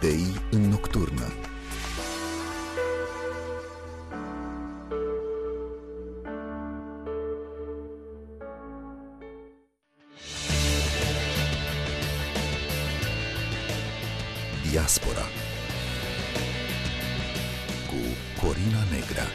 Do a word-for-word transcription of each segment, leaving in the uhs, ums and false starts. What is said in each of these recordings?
Idei în nocturnă. Diaspora cu Corina Negrea.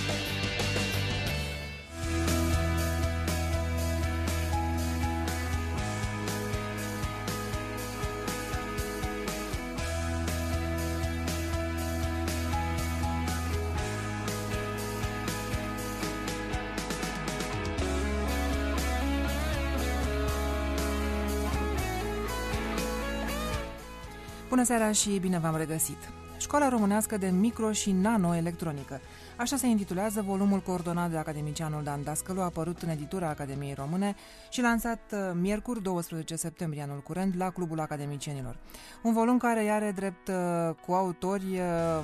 Bună seara și bine v-am regăsit! Școala românească de micro- și nanoelectronică. Așa se intitulează volumul coordonat de academicianul Dan Dascălu, apărut în editura Academiei Române și lansat miercuri, douăsprezece septembrie anul curent, la Clubul Academicienilor. Un volum care are drept coautori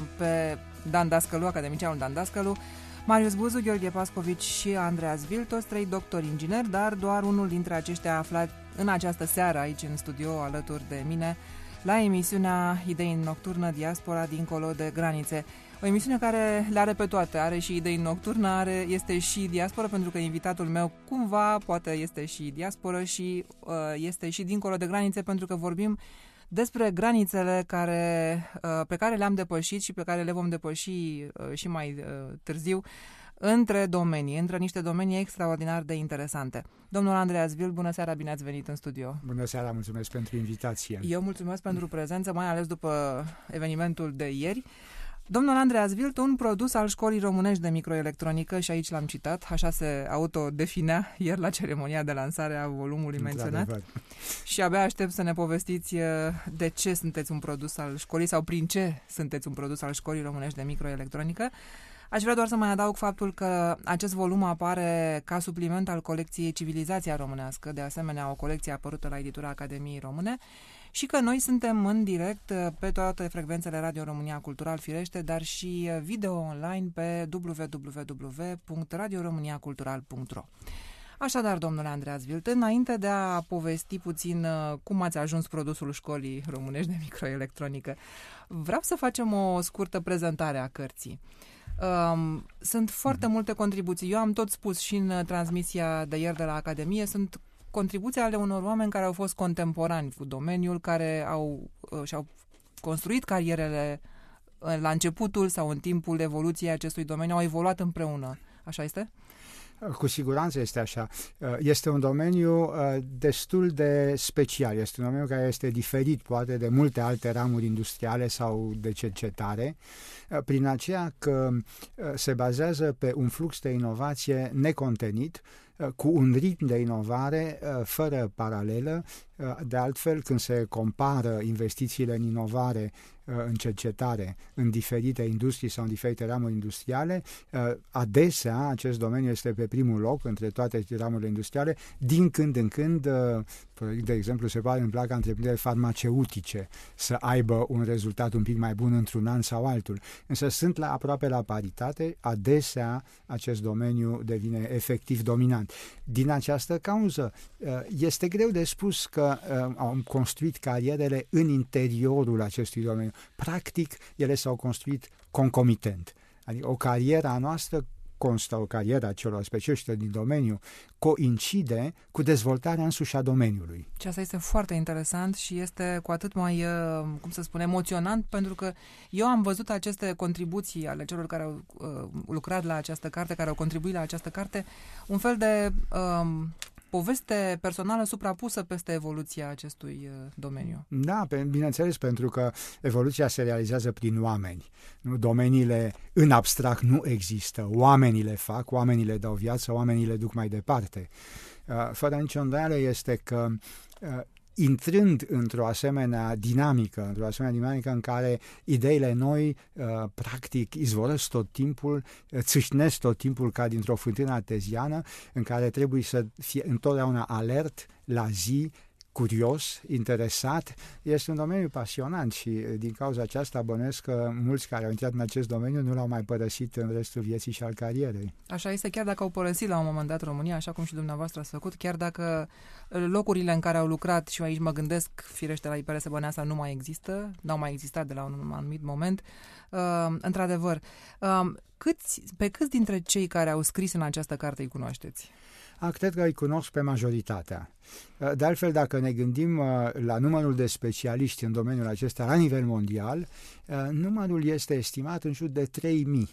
pe Dan Dascălu, academicianul Dan Dascălu, Marius Buzu, Gheorghe Pascovici și Andreas Vil, toți trei doctori ingineri, dar doar unul dintre aceștia aflat în această seară aici în studio alături de mine, la emisiunea Idei în nocturnă, Diaspora dincolo de granițe. O emisiune care le are pe toate, are și Idei în nocturnă, are, este și diaspora, pentru că invitatul meu cumva poate este și diaspora și uh, este și dincolo de granițe, pentru că vorbim despre granițele care, uh, pe care le-am depășit și pe care le vom depăși uh, și mai uh, târziu între domenii, între niște domenii extraordinar de interesante. Domnul Andreas Vil, bună seara, bine ați venit în studio. Bună seara, mulțumesc pentru invitație. Eu mulțumesc pentru prezență, mai ales după evenimentul de ieri. Domnul Andreas Vil, un produs al Școlii Românești de Microelectronică, și aici l-am citat, așa se autodefinea ieri la ceremonia de lansare a volumului menționat. Și abia aștept să ne povestiți de ce sunteți un produs al școlii sau prin ce sunteți un produs al Școlii Românești de Microelectronică. Aș vrea doar să mai adaug faptul că acest volum apare ca supliment al colecției Civilizația Românească, de asemenea o colecție apărută la editura Academiei Române, și că noi suntem în direct pe toate frecvențele Radio România Cultural, firește, dar și video online pe w w w punct radio românia cultural punct r o. Așadar, domnule Andreas Vil, înainte de a povesti puțin cum ați ajuns produsul Școlii Românești de Microelectronică, vreau să facem o scurtă prezentare a cărții. Um, sunt foarte multe contribuții. Eu am tot spus și în transmisia de ieri de la Academie, sunt contribuții ale unor oameni care au fost contemporani cu domeniul, care au, uh, și-au construit carierele uh, la începutul sau în timpul evoluției acestui domeniu, au evoluat împreună. Așa este? Cu siguranță este așa. Este un domeniu destul de special. Este un domeniu care este diferit, poate, de multe alte ramuri industriale sau de cercetare, prin aceea că se bazează pe un flux de inovație necontenit, cu un ritm de inovare fără paralelă. De altfel, când se compară investițiile în inovare, în cercetare, în diferite industrii sau în diferite ramuri industriale, adesea acest domeniu este pe primul loc între toate ramurile industriale. Din când în când, de exemplu, se poate întâmpla ca întreprinderile farmaceutice să aibă un rezultat un pic mai bun într-un an sau altul. Însă sunt la, aproape la paritate, adesea acest domeniu devine efectiv dominant. Din această cauză, este greu de spus că au construit carierele în interiorul acestui domeniu. Practic, ele s-au construit concomitent. Adică o carieră a noastră constă, o carieră a celor specialiști din domeniu, coincide cu dezvoltarea însuși a domeniului. Și asta este foarte interesant și este cu atât mai, cum să spun, emoționant, pentru că eu am văzut aceste contribuții ale celor care au uh, lucrat la această carte, care au contribuit la această carte, un fel de uh, poveste personală suprapusă peste evoluția acestui uh, domeniu. Da, pe, bineînțeles, pentru că evoluția se realizează prin oameni. Nu? Domeniile în abstract nu există. Oamenii le fac, oamenii le dau viață, oamenii le duc mai departe. Uh, fără nicio îndoială este că uh, intrând într-o asemenea dinamică, într-o asemenea dinamică în care ideile noi, uh, practic, izvorăsc tot timpul, țâșnesc tot timpul ca dintr-o fântână arteziană, în care trebuie să fie întotdeauna alert, la zi, curios, interesat. Este un domeniu pasionant și din cauza aceasta bănuiesc că mulți care au intrat în acest domeniu nu l-au mai părăsit în restul vieții și al carierei. Așa este, chiar dacă au părăsit la un moment dat România, așa cum și dumneavoastră ați făcut, chiar dacă locurile în care au lucrat, și aici mă gândesc, firește, la I P R S Băneasa nu mai există, n-au mai existat de la un anumit moment, uh, într-adevăr, uh, câți, pe câți dintre cei care au scris în această carte îi cunoașteți? A, cred că îi cunosc pe majoritatea. De altfel, dacă ne gândim la numărul de specialiști în domeniul acesta la nivel mondial, numărul este estimat în jur de trei mii.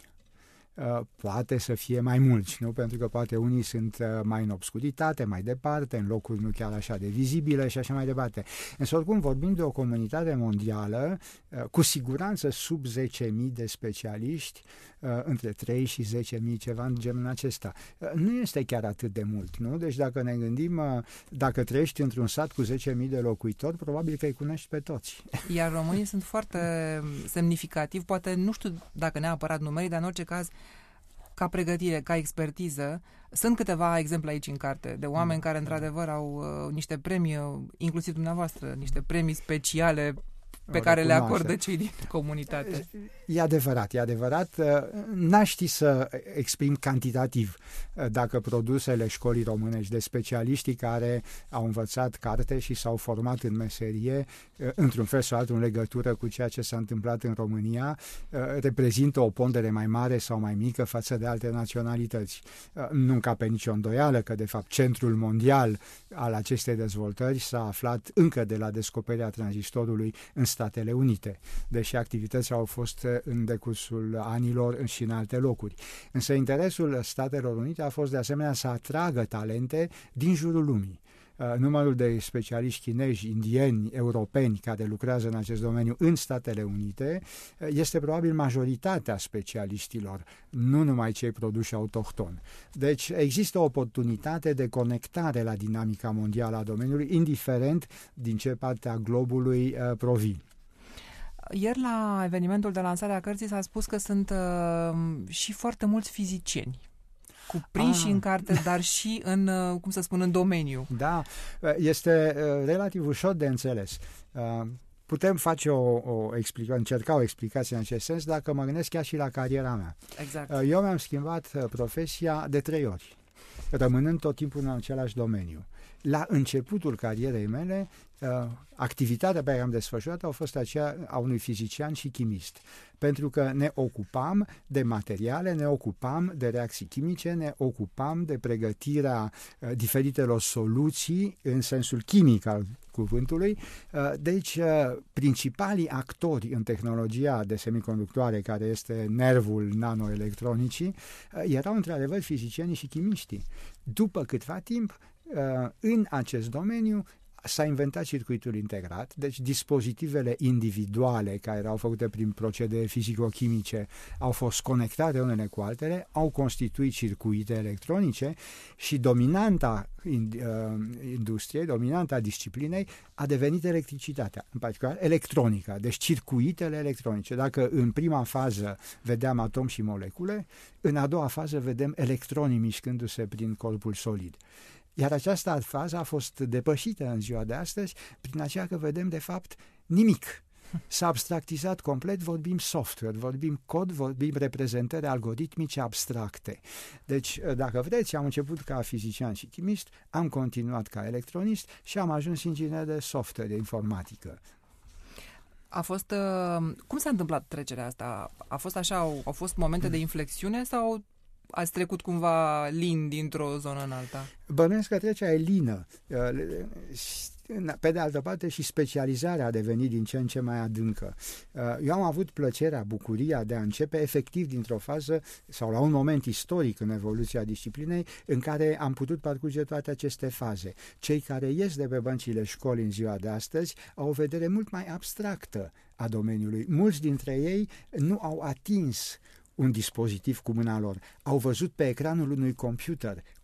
Poate să fie mai mulți, nu? Pentru că poate unii sunt mai în obscuritate, mai departe, în locuri nu chiar așa de vizibile și așa mai departe. Însă, oricum, vorbim de o comunitate mondială, cu siguranță sub zece mii de specialiști, între trei și zece mii, ceva în genul acesta. Nu este chiar atât de mult, nu? Deci dacă ne gândim, dacă trăiești într-un sat cu zece mii de locuitori, probabil că îi cunoști pe toți. Iar românii sunt foarte semnificativi, poate nu știu dacă neapărat numerii, dar în orice caz, ca pregătire, ca expertiză. Sunt câteva exemple aici în carte de oameni care într-adevăr au uh, niște premii, inclusiv dumneavoastră, niște premii speciale pe o care le acordă cei din comunitate. E adevărat, e adevărat. N-aș ști să exprim cantitativ dacă produsele școlii românești de specialiștii care au învățat carte și s-au format în meserie, într-un fel sau altul în legătură cu ceea ce s-a întâmplat în România, reprezintă o pondere mai mare sau mai mică față de alte naționalități. Nu încape nicio îndoială că, de fapt, centrul mondial al acestei dezvoltări s-a aflat încă de la descoperirea tranzistorului în Statele Unite, deși activitățile au fost în decursul anilor și în alte locuri. Însă interesul Statelor Unite a fost de asemenea să atragă talente din jurul lumii. Numărul de specialiști chinezi, indieni, europeni care lucrează în acest domeniu în Statele Unite este probabil majoritatea specialiștilor, nu numai cei produși autohton. Deci există o oportunitate de conectare la dinamica mondială a domeniului, indiferent din ce parte a globului uh, provin. Ieri la evenimentul de lansare a cărții s-a spus că sunt uh, și foarte mulți fizicieni cuprinși ah. în carte, dar și în, uh, cum să spun, în domeniu. Da, este uh, relativ ușor de înțeles. Uh, putem face o, o explica, încerca o explicație în acest sens dacă mă gândesc chiar și la cariera mea. Exact. Uh, eu mi-am schimbat uh, profesia de trei ori, rămânând tot timpul în același domeniu. La începutul carierei mele, activitatea pe care am desfășurat a fost aceea a unui fizician și chimist, pentru că ne ocupam de materiale, ne ocupam de reacții chimice, ne ocupam de pregătirea diferitelor soluții în sensul chimic al cuvântului. Deci, principalii actori în tehnologia de semiconductoare, care este nervul nanoelectronicii, erau într-adevăr fizicienii și chimiștii. După câtva timp, în acest domeniu s-a inventat circuitul integrat, deci dispozitivele individuale care erau făcute prin procedee fizico-chimice au fost conectate unele cu altele, au constituit circuite electronice și dominanta industriei, dominanta disciplinei a devenit electricitatea, în particular electronica, deci circuitele electronice. Dacă în prima fază vedeam atom și molecule, în a doua fază vedem electronii mișcându-se prin corpul solid. Iar această fază a fost depășită în ziua de astăzi prin aceea că vedem, de fapt, nimic. S-a abstractizat complet, vorbim software, vorbim cod, vorbim reprezentări algoritmice abstracte. Deci, dacă vreți, am început ca fizician și chimist, am continuat ca electronist și am ajuns inginer de software, de informatică. A fost... Uh, cum s-a întâmplat trecerea asta? A fost așa, au, au fost momente de inflexiune sau ați trecut cumva lin dintr-o zonă în alta? Bănuiesc că trecerea e lină. Pe de altă parte și specializarea a devenit din ce în ce mai adâncă. Eu am avut plăcerea, bucuria de a începe efectiv dintr-o fază sau la un moment istoric în evoluția disciplinei în care am putut parcurge toate aceste faze. Cei care ies de pe băncile școlii în ziua de astăzi au o vedere mult mai abstractă a domeniului. Mulți dintre ei nu au atins un dispozitiv cu mâna lor. Au văzut pe ecranul unui computer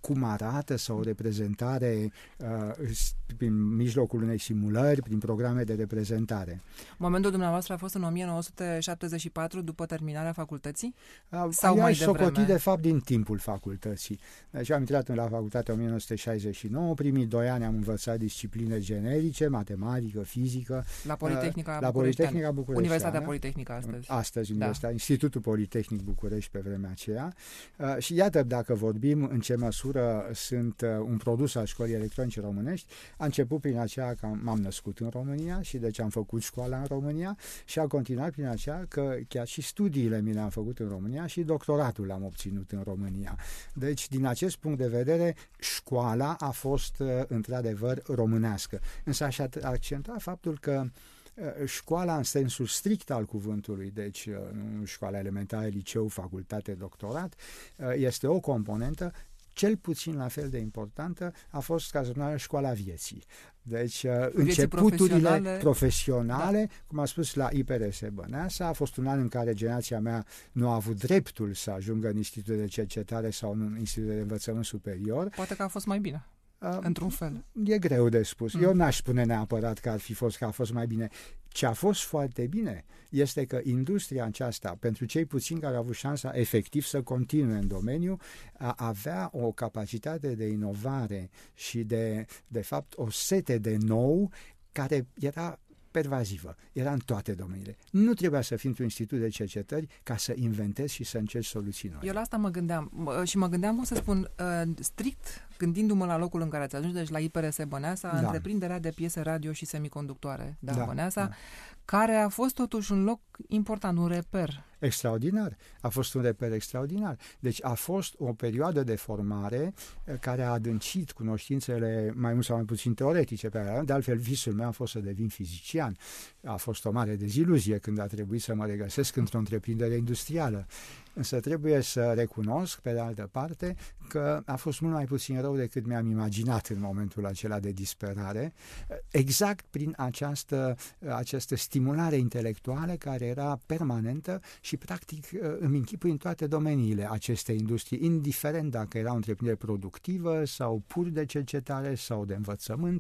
cum arată sau o reprezentare uh, prin mijlocul unei simulări, prin programe de reprezentare. Momentul dumneavoastră a fost în o mie nouă sute șaptezeci și patru, după terminarea facultății? Uh, Sau mai devreme? socotit, de fapt, din timpul facultății. Deci am intrat la facultate în o mie nouă sute șaizeci și nouă, primii doi ani am învățat discipline generice, matematică, fizică. La Politehnica La Politehnica București. Universitatea Politehnică astăzi. Astăzi, da. Universitatea, Institutul Politehnic București pe vremea aceea. Uh, și iată, dacă vorbim în ce măsură sunt uh, un produs al Școlii Electronice Românești, a început prin aceea că m-am născut în România și deci am făcut școala în România și a continuat prin aceea că chiar și studiile mi le-am făcut în România și doctoratul l-am obținut în România. Deci, din acest punct de vedere, școala a fost uh, într-adevăr românească. Însă aș accentua faptul că școala în sensul strict al cuvântului, deci școala elementară, liceu, facultate, doctorat, este o componentă cel puțin la fel de importantă a fost, ca să spunem, școala vieții. Deci vieții începuturile profesionale, profesionale da. Cum a spus la I P R S Băneasa, a fost un an în care generația mea nu a avut dreptul să ajungă în institut de cercetare sau în institut de învățământ superior. Poate că a fost mai bine. Uh, într-un fel. E greu de spus. Mm. Eu n-aș spune neapărat că ar fi fost, că a fost mai bine. Ce a fost foarte bine este că industria aceasta, pentru cei puțini care au avut șansa efectiv să continue în domeniu, a avea o capacitate de inovare și de, de fapt, o sete de nou care era pervazivă. Era în toate domeniile. Nu trebuia să fii într-un institut de cercetări ca să inventezi și să încerci soluții noi. Eu la asta mă gândeam. Și mă gândeam, cum să spun, strict gândindu-mă la locul în care ați ajuns, deci la I P R S Băneasa, da. Întreprinderea de piese radio și semiconductoare de da, Băneasa, da. Care a fost totuși un loc important, un reper. Extraordinar. A fost un reper extraordinar. Deci a fost o perioadă de formare care a adâncit cunoștințele mai mult sau mai puțin teoretice pe care, de altfel, visul meu a fost să devin fizician. A fost o mare deziluzie când a trebuit să mă regăsesc într-o întreprindere industrială. Însă trebuie să recunosc, pe de altă parte, că a fost mult mai puțin rău decât mi-am imaginat în momentul acela de disperare, exact prin această, această stimulare intelectuală care era permanentă și, practic, îmi închipui în toate domeniile acestei industrii, indiferent dacă era o întreprindere productivă sau pur de cercetare sau de învățământ,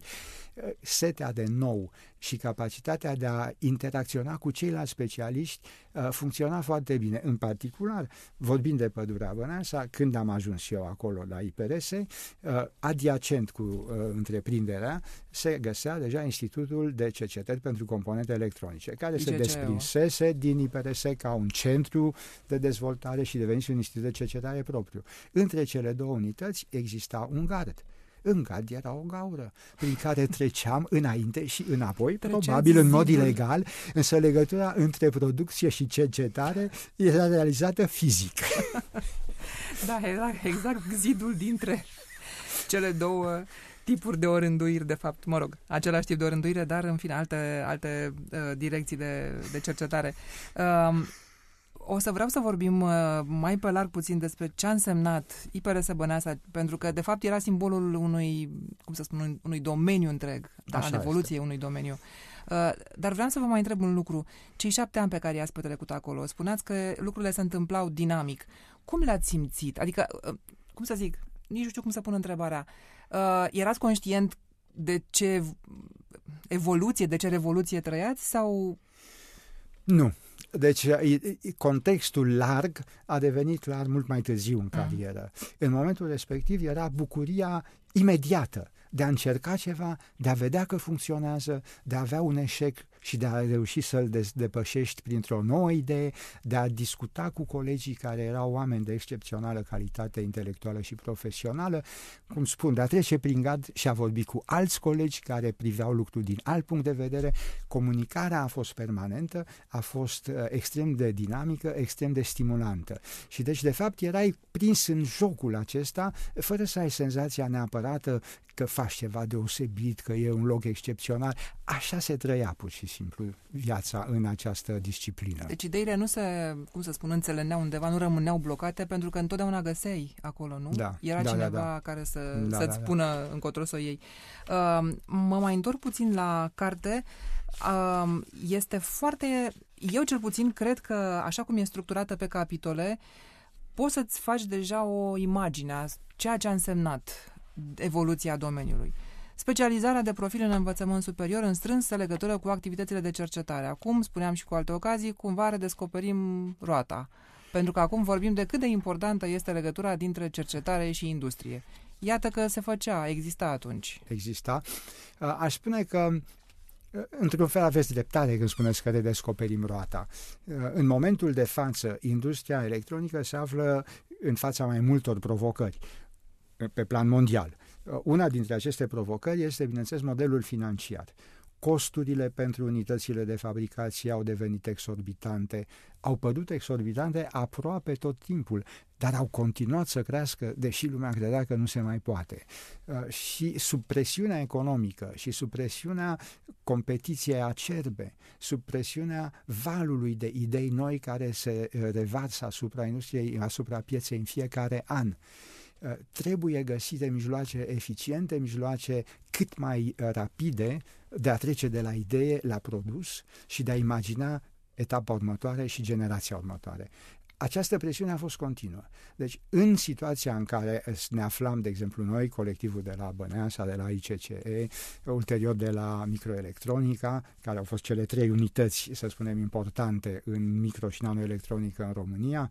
setea de nou și capacitatea de a interacționa cu ceilalți specialiști uh, funcționa foarte bine. În particular, vorbind de Pădurea Băneasa, când am ajuns eu acolo la I P R S, uh, adiacent cu uh, întreprinderea, se găsea deja Institutul de Cercetări pentru Componente Electronice, care I G C E O. Se desprinsese din I P R S ca un centru de dezvoltare și devenise un institut de cercetare propriu. Între cele două unități exista un gard. În gard era o gaură prin care treceam înainte și înapoi, Treceați probabil în mod ilegal, însă legătura între producție și cercetare era realizată fizic. Da, era exact zidul dintre cele două tipuri de orânduiri, de fapt, mă rog, același tip de orânduire, dar în fine alte, alte uh, direcții de, de cercetare. Uh, O să vreau să vorbim uh, mai pe larg puțin despre ce a însemnat I P R S Băneasa, pentru că, de fapt, era simbolul unui, cum să spun, unui, unui domeniu întreg, da, al evoluției unui domeniu. Uh, dar vreau să vă mai întreb un lucru. Cei șapte ani pe care i-ați petrecut acolo, spuneați că lucrurile se întâmplau dinamic. Cum le-ați simțit? Adică, uh, cum să zic, nici nu știu cum să pun întrebarea. Uh, erați conștient de ce evoluție, de ce revoluție trăiați sau... Nu. Deci contextul larg a devenit clar mult mai târziu în carieră. În momentul respectiv era bucuria imediată de a încerca ceva, de a vedea că funcționează, de a avea un eșec și de a reuși să-l depășești printr-o nouă idee, de a discuta cu colegii care erau oameni de excepțională calitate intelectuală și profesională, cum spun, de a trece prin gard și a vorbi cu alți colegi care priveau lucrul din alt punct de vedere. Comunicarea a fost permanentă, a fost uh, extrem de dinamică, extrem de stimulantă. Și deci, de fapt, erai prins în jocul acesta, fără să ai senzația neapărată că faci ceva deosebit, că e un loc excepțional. Așa se trăia pur și simplu viața în această disciplină. Deci ideile nu se, cum să spun, înțeleneau undeva, nu rămâneau blocate, pentru că întotdeauna găseai acolo, nu? Da, Era da, cineva da, da. care să, da, să-ți da, spună da. încotro să o iei. Uh, mă mai întorc puțin la carte. Uh, este foarte... Eu cel puțin cred că, așa cum e structurată pe capitole, poți să-ți faci deja o imagine a ceea ce a însemnat evoluția domeniului. Specializarea de profil în învățământ superior în strânsă legătură cu activitățile de cercetare. Acum, spuneam și cu alte ocazii, cumva redescoperim roata. Pentru că acum vorbim de cât de importantă este legătura dintre cercetare și industrie. Iată că se făcea, exista atunci. Exista. Aș spune că într-un fel aveți dreptate când spuneți că redescoperim roata. În momentul de față, industria electronică se află în fața mai multor provocări pe plan mondial. Una dintre aceste provocări este, bineînțeles, modelul financiar. Costurile pentru unitățile de fabricație au devenit exorbitante, au părut exorbitante aproape tot timpul, dar au continuat să crească, deși lumea credea că nu se mai poate. Și sub presiunea economică și sub presiunea competiției acerbe, sub presiunea valului de idei noi care se revarsă asupra industriei, asupra pieței în fiecare an, trebuie găsite mijloace eficiente, mijloace cât mai rapide de a trece de la idee la produs și de a imagina etapa următoare și generația următoare. Această presiune a fost continuă. Deci, în situația în care ne aflam, de exemplu, noi, colectivul de la Băneasa, de la I C C E, ulterior de la microelectronica, care au fost cele trei unități, să spunem, importante în micro și nanoelectronică în România,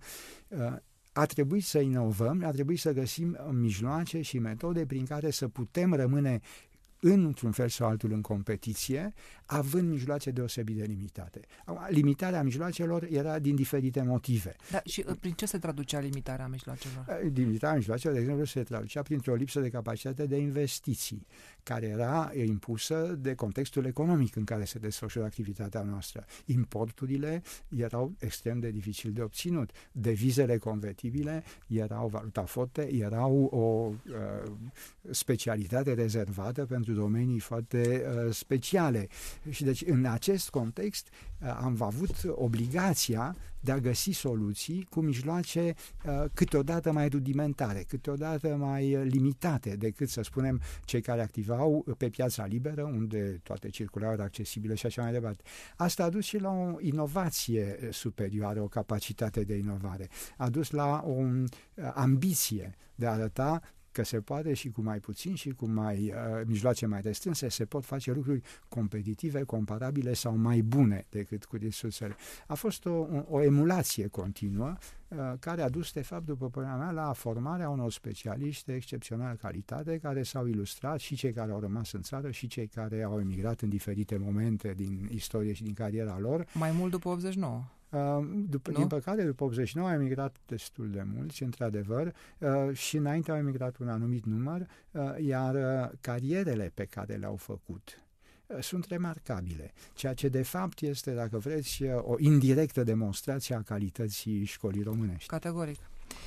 a trebuit să inovăm, a trebuit să găsim mijloace și metode prin care să putem rămâne într-un fel sau altul în competiție, având mijloace deosebit de limitate. Limitarea mijloacelor era din diferite motive. Dar și prin ce se traducea limitarea mijloacelor? Limitarea mijloacelor, de exemplu, se traducea printr-o lipsă de capacitate de investiții, care era impusă de contextul economic în care se desfășură activitatea noastră. Importurile erau extrem de dificil de obținut. Devizele convertibile erau, valuta forte, erau o uh, specialitate rezervată pentru domenii foarte uh, speciale. Și deci în acest context uh, am avut obligația de a găsi soluții cu mijloace uh, câteodată mai rudimentare, câteodată mai limitate decât, să spunem, cei care activau pe piața liberă, unde toate circulau accesibile și așa mai departe. Asta a dus și la o inovație superioară, o capacitate de inovare. A dus la o uh, ambiție de a arăta că se poate și cu mai puțin și cu mai uh, mijloace mai restrânse se pot face lucruri competitive, comparabile sau mai bune decât cu resursele. A fost o, o emulație continuă uh, care a dus, de fapt, după părerea mea, la formarea unor specialiști de excepțională calitate care s-au ilustrat, și cei care au rămas în țară și cei care au emigrat în diferite momente din istorie și din cariera lor. Mai mult după optzeci și nouă. După, din păcate, după optzeci și nouă au emigrat destul de mulți, într-adevăr, și înainte au emigrat un anumit număr, iar carierele pe care le-au făcut sunt remarcabile, ceea ce de fapt este, dacă vreți, o indirectă demonstrație a calității școlii românești. Categoric.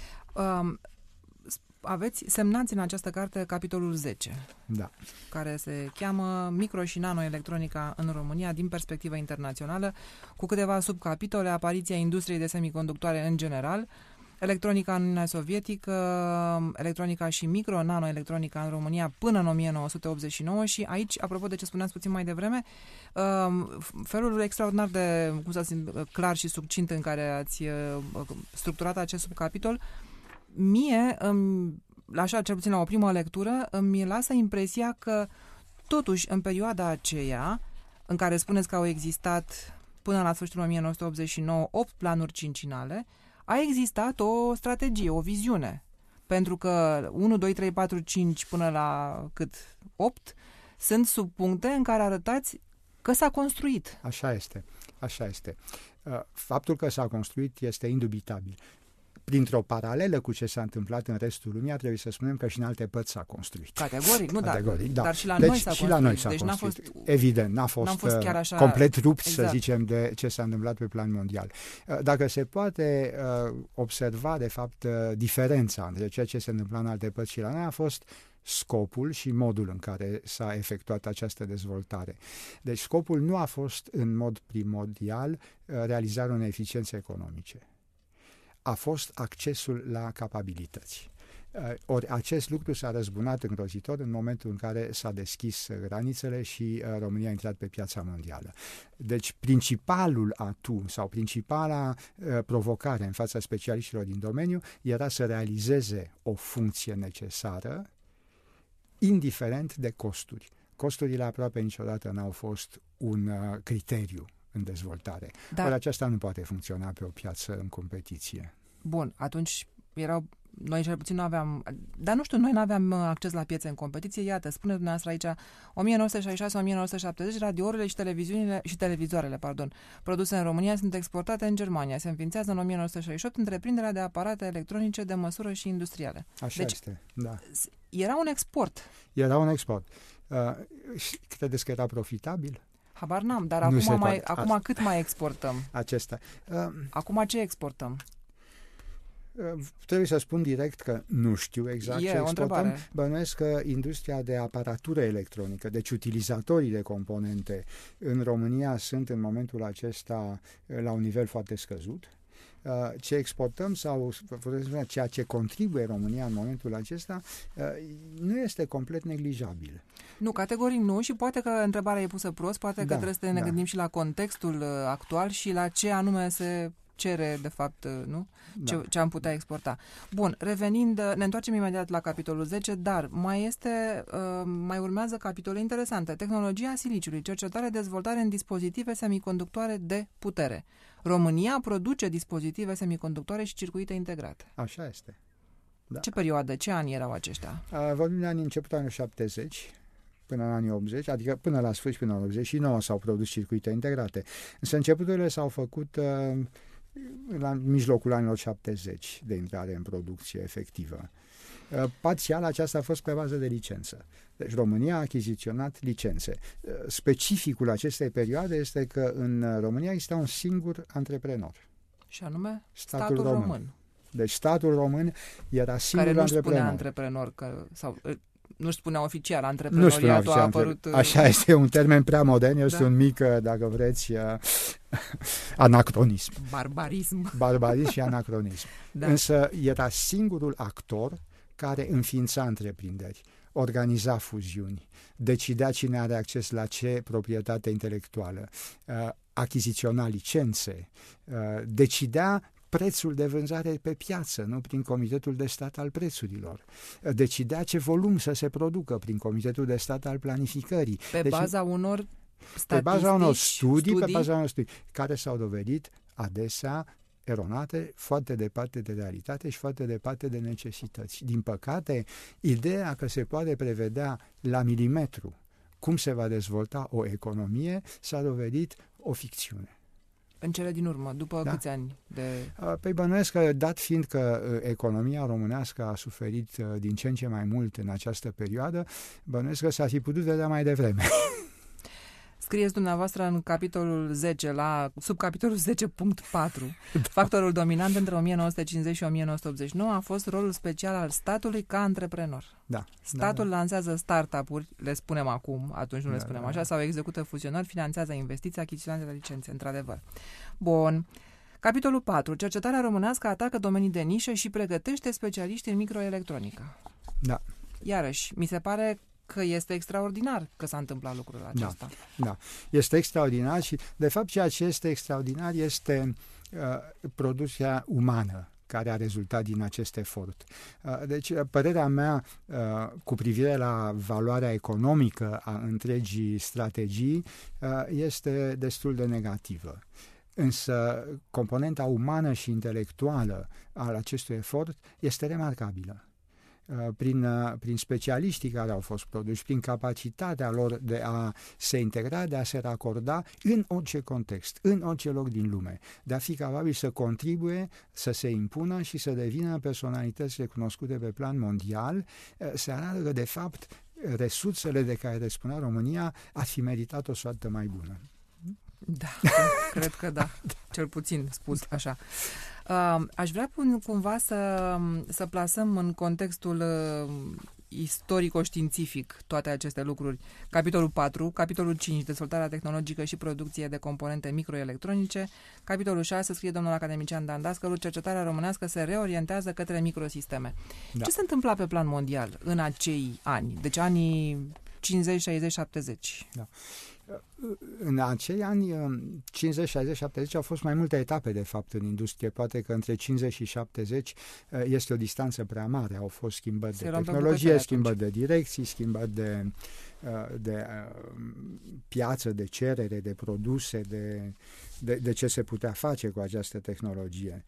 Um, aveți semnați în această carte capitolul zece, da, care se cheamă Micro și nanoelectronica în România din perspectivă internațională, cu câteva subcapitole: apariția industriei de semiconductoare în general, electronica în Uniunea Sovietică, electronica și micro-nanoelectronica în România până în o mie nouă sute optzeci și nouă și aici, apropo de ce spuneați puțin mai devreme, felul extraordinar de, cum să zic, clar și succint în care ați structurat acest subcapitol, mie, așa cel puțin la o primă lectură, îmi lasă impresia că totuși în perioada aceea în care spuneți că au existat până la sfârșitul o mie nouă sute optzeci și nouă opt planuri cincinale, a existat o strategie, o viziune. Pentru că unu, doi, trei, patru, cinci până la cât? opt sunt subpuncte în care arătați că s-a construit. Așa este, așa este. Faptul că s-a construit este indubitabil. Printr-o paralelă cu ce s-a întâmplat în restul lumii, trebuie să spunem că și în alte părți s-a construit. Categoric, nu, Categoric, da. da. Dar și la deci, noi s-a și construit. La noi s-a deci construit. N-a fost, Evident, n-a fost, fost chiar așa, complet rupt, exact, să zicem, de ce s-a întâmplat pe plan mondial. Dacă se poate observa, de fapt, diferența între ceea ce se întâmpla în alte părți și la noi, a fost scopul și modul în care s-a efectuat această dezvoltare. Deci scopul nu a fost în mod primordial realizarea unei eficiențe economice. A fost accesul la capabilități. Ori acest lucru s-a răzbunat îngrozitor în momentul în care s-a deschis granițele și România a intrat pe piața mondială. Deci principalul atu sau principala provocare în fața specialiștilor din domeniu era să realizeze o funcție necesară, indiferent de costuri. Costurile aproape niciodată n-au fost un uh, criteriu în dezvoltare. Dar Ori aceasta nu poate funcționa pe o piață în competiție. Bun, atunci erau, noi cel puțin nu aveam, dar nu știu, noi nu aveam acces la piețe în competiție. Iată, spune dumneavoastră aici, o mie nouă sute șaizeci și șase - o mie nouă sute șaptezeci, radiourile și televiziunile și televizoarele, pardon, produse în România sunt exportate în Germania. Se înființează în o mie nouă sute șaizeci și opt întreprinderea de aparate electronice de măsură și industriale. Așa deci, este, da. Era un export. Era un export. Uh, credeți că era profitabil? Habar n-am, dar acum, mai, acum a... cât mai exportăm? Acesta. Uh, acum ce exportăm? Uh, trebuie să spun direct că nu știu exact e ce exportăm. O Bănuiesc că industria de aparatură electronică, deci utilizatorii de componente în România sunt în momentul acesta la un nivel foarte scăzut. Ce exportăm sau ceea ce contribuie România în momentul acesta nu este complet neglijabil. Nu, categoric nu, și poate că întrebarea e pusă prost, poate că da, trebuie să ne da. gândim și la contextul actual și la ce anume se cere, de fapt, nu? Ce, da. ce am putea exporta. Bun, revenind, ne întoarcem imediat la capitolul zece, dar mai este, uh, mai urmează capitole interesante. Tehnologia siliciului, cercetare, dezvoltare în dispozitive semiconductoare de putere. România produce dispozitive semiconductoare și circuite integrate. Așa este. Da. Ce perioadă, ce ani erau aceștia? Uh, vorbim de anii începutul anilor șaptezeci până în anii optzeci, adică până la sfârșit, până în optzeci și nouă s-au produs circuite integrate. Însă începuturile s-au făcut uh, la mijlocul anilor șaptezeci de intrare în producție efectivă. Parțial aceasta a fost pe bază de licență. Deci România a achiziționat licențe. Specificul acestei perioade este că în România exista un singur antreprenor. Și anume statul, statul român. român. Deci statul român era singurul antreprenor. Care nu spunea antreprenor. antreprenor, că, sau nu spunea oficial, antreprenoriatul a apărut... Așa este, un termen prea modern, este da. un mic, dacă vreți, anacronism. Barbarism. Barbarism și anacronism. Da. Însă era singurul actor care înființa întreprinderi, organiza fuziuni, decidea cine are acces la ce proprietate intelectuală, achiziționa licențe, decidea prețul de vânzare pe piață, nu prin Comitetul de Stat al Prețurilor. Decidea ce volum să se producă prin Comitetul de Stat al Planificării. Pe deci, baza unor statistici, pe baza unor studii, studii, pe baza unor studii, care s-au dovedit adesea eronate, foarte departe de realitate și foarte departe de necesități. Din păcate, ideea că se poate prevedea la milimetru cum se va dezvolta o economie s-a dovedit o ficțiune. În cele din urmă, după da. câți ani de... Păi bănuiesc că, dat fiind că economia românească a suferit din ce în ce mai mult în această perioadă, bănuiesc că s-a fi putut vedea mai devreme. Scrieți dumneavoastră în capitolul zece, la subcapitolul zece punct patru. Da. Factorul dominant între o mie nouă sute cincizeci și o mie nouă sute optzeci și nouă a fost rolul special al statului ca antreprenor. Da. Statul da, da. lansează start-up-uri, le spunem acum, atunci nu da, le spunem da, așa, da. sau execută fuzionări, finanțează investiții, achiziționează licențe, într-adevăr. Bun. Capitolul patru. Cercetarea românească atacă domenii de nișă și pregătește specialiști în microelectronică. Da. Iarăși, mi se pare că este extraordinar că s-a întâmplat lucrul acesta. Da, da. Este extraordinar și, de fapt, ceea ce este extraordinar este uh, producția umană care a rezultat din acest efort. Uh, deci, părerea mea uh, cu privire la valoarea economică a întregii strategii uh, este destul de negativă. Însă, componenta umană și intelectuală al acestui efort este remarcabilă. Prin, prin specialiștii care au fost produși, prin capacitatea lor de a se integra, de a se racorda în orice context, în orice loc din lume, de a fi capabil să contribuie, să se impună și să devină personalități recunoscute pe plan mondial, se arată că, de fapt, resursele de care dispunea România ar fi meritat o soartă mai bună. Da, cred că da, cel puțin spus așa. Uh, aș vrea cumva să, să plasăm în contextul uh, istorico-științific toate aceste lucruri. Capitolul patru, capitolul cinci, dezvoltarea tehnologică și producție de componente microelectronice, capitolul șase, scrie domnul academician Dan Dascălu, cercetarea românească se reorientează către microsisteme. Da. Ce se întâmpla pe plan mondial în acei ani? Deci anii cincizeci, șaizeci, șaptezeci. Da. În acei ani cincizeci, șaizeci, șaptezeci au fost mai multe etape de fapt în industrie. Poate că între cincizeci și șaptezeci este o distanță prea mare. Au fost schimbări se de tehnologie, schimbări de direcții, schimbări de, de piață, de cerere, de produse, de, de, de ce se putea face cu această tehnologie.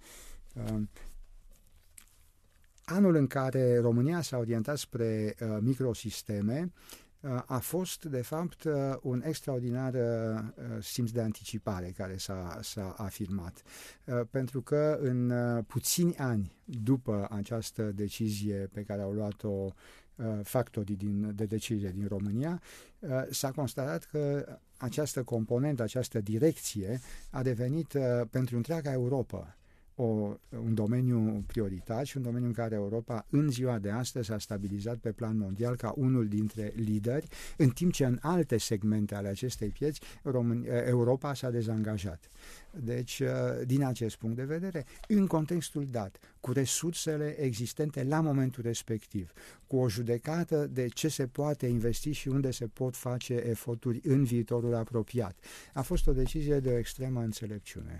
Anul în care România s-a orientat spre microsisteme a fost, de fapt, un extraordinar simț de anticipare care s-a, s-a afirmat. Pentru că în puțini ani după această decizie pe care au luat-o factorii din, de decizie din România, s-a constatat că această componentă, această direcție a devenit pentru întreaga Europa O, un domeniu prioritar și un domeniu în care Europa în ziua de astăzi s-a stabilizat pe plan mondial ca unul dintre lideri, în timp ce în alte segmente ale acestei pieți Român- Europa s-a dezangajat. Deci, din acest punct de vedere, în contextul dat, cu resursele existente la momentul respectiv, cu o judecată de ce se poate investi și unde se pot face eforturi în viitorul apropiat, a fost o decizie de o extremă înțelepciune.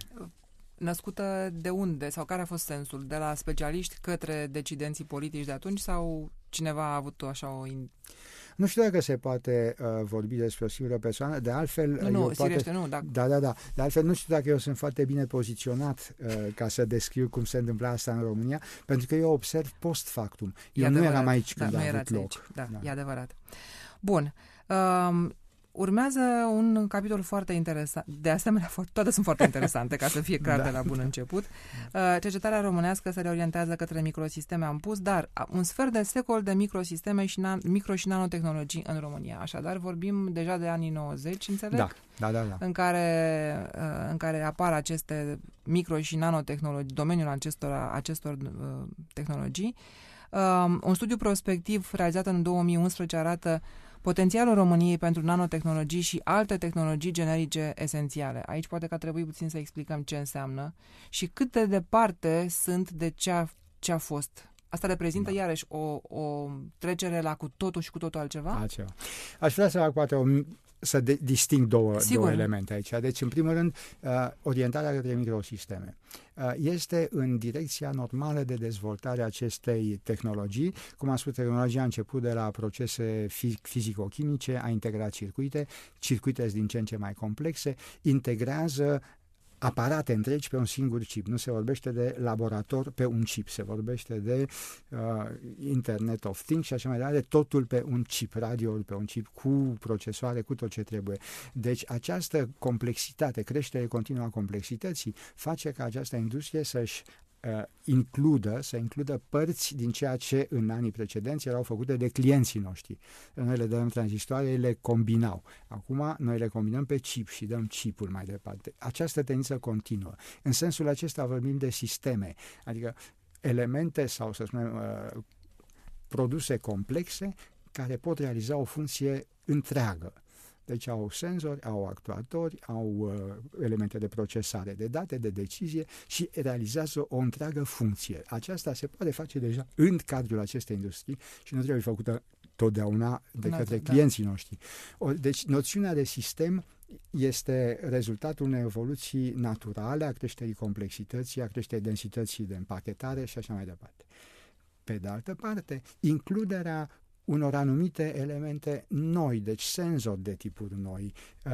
Născută de unde sau care a fost sensul? De la specialiști către decidenții politici de atunci sau cineva a avut așa o... In... Nu știu dacă se poate uh, vorbi despre o singură persoană, de altfel... Nu, nu, sirește, nu. Dacă... Da, da, da. De altfel nu știu dacă eu sunt foarte bine poziționat uh, ca să descriu cum se întâmpla asta în România, pentru că eu observ post factum. Eu e nu adevărat. eram aici când da, a avut loc. Aici. Da, da, e adevărat. Bun. Um, Urmează un capitol foarte interesant, de asemenea, toate sunt foarte interesante, ca să fie clar da. de la bun început. Cercetarea românească se reorientează către microsisteme, am pus, dar un sfert de secol de microsisteme și nan- micro și nanotehnologii în România. Așadar, vorbim deja de anii nouăzeci, înțeleg? Da, da, da. da. În care, în care apar aceste micro și nanotehnologii, domeniul acestor, acestor uh, tehnologii. Uh, un studiu prospectiv realizat în două mii unsprezece arată potențialul României pentru nanotehnologii și alte tehnologii generice esențiale. Aici poate că ar trebui puțin să explicăm ce înseamnă și cât de departe sunt de ce a, ce a fost. Asta reprezintă, da. iarăși, o, o trecere la cu totul și cu totul altceva? Altceva. Aș vrea să fac poate o, să de, disting două, două elemente aici. Deci, în primul rând, uh, orientarea către microsisteme. Uh, este în direcția normală de dezvoltare a acestei tehnologii. Cum am spus, tehnologia a început de la procese fizico-chimice, a integrat circuite, circuite din ce în ce mai complexe, integrează aparate întregi pe un singur chip. Nu se vorbește de laborator pe un chip, se vorbește de uh, Internet of Things și așa mai departe, totul pe un chip, radioul pe un chip, cu procesoare, cu tot ce trebuie. Deci această complexitate, creștere continuă a complexității, face ca această industrie să-și Uh, includă, să includă părți din ceea ce în anii precedenți erau făcute de clienții noștri. Noi le dăm tranzistoare, ei le combinau. Acum noi le combinăm pe chip și dăm chipul mai departe. Această tendință continuă. În sensul acesta vorbim de sisteme, adică elemente sau, să spunem, uh, produse complexe care pot realiza o funcție întreagă. Deci au senzori, au actuatori, au uh, elemente de procesare de date, de decizie și realizează o întreagă funcție. Aceasta se poate face deja în cadrul acestei industrii și nu trebuie făcută totdeauna de da, către da. clienții noștri. O, deci noțiunea de sistem este rezultatul unei evoluții naturale a creșterii complexității, a creșterii densității de împachetare și așa mai departe. Pe de altă parte, includerea unor anumite elemente noi, deci senzori de tipuri noi,